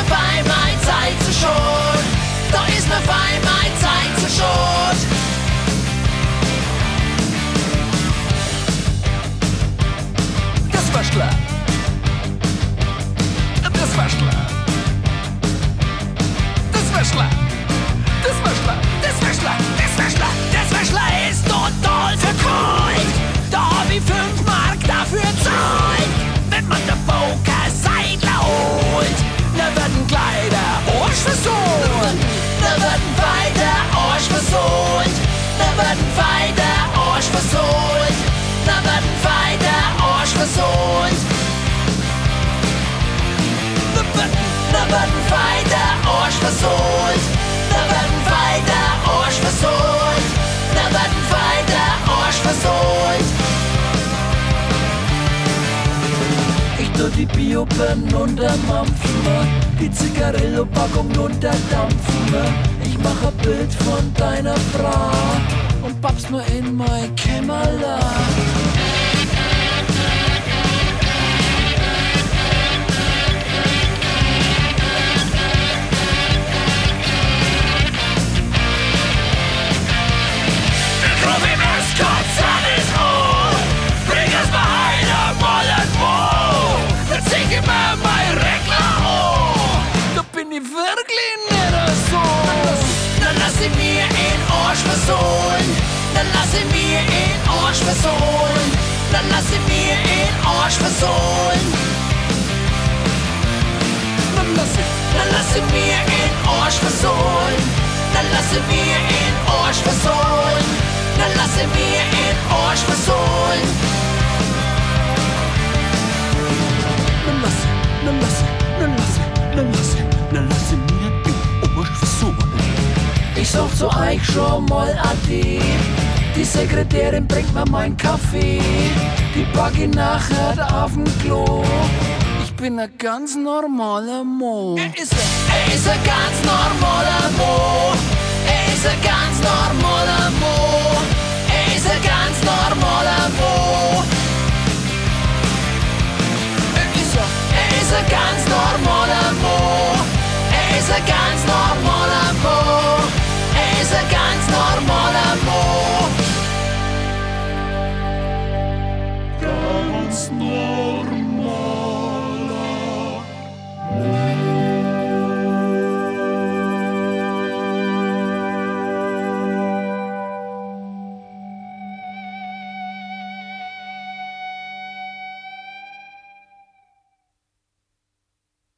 ne fein mein Zeit zu schon. Da ist ne fein mein Zeit zu schon. Das war klar. Das war klar. Das war klar. Das war klar. Das war klar. Das war klar. Das war klar. Ist total verkreuzt. Da hab ich 5 Mark dafür zahlt. Wenn man der Poker-Seidler holt, da wird ein kleiner Arsch versohlt. Da wird ein weiter Arsch versohlt. Da wird ein weiter Arsch versohlt. Da wird ein weiter Arsch versohlt. Da wird ein weiter Arsch versohlt. Da wird ein weiter Arsch versohlt. Da wird ein weiter Arsch versohlt. Ich tu die Biopen untermampfen, die Zigarillo-Packung unterdampfen. Ich mach ein Bild von deiner Frau und papp's nur in mein Kämmerlein. Wirklich nicht so. Dann lass ich mir in Arsch versohlen. Dann lass ich mir in Arsch versohlen. Dann lass ich mir in Arsch versohlen. Dann lass ich mir in Arsch versohlen. Dann lass ich mir in Arsch versohlen. Dann lass ich mir in Arsch versohlen. Dann lass ich, dann lass ich, dann lass ich, dann lass ich. Dann lass ich mir in Arsch versohlen. Ich such zu euch schon mal Ade. Die Sekretärin bringt mir meinen Kaffee. Die pack ich nachher auf'n Klo. Ich bin ein ganz normaler Mo. Er ist ein ganz normaler Mo. Er ist ein ganz normaler Mo. Er ist ein ganz normaler Mo. Er ist ein ganz normaler Mo. Er ist ein ganz normaler Mo. Er ist ein ganz normaler Mo. Ganz normaler.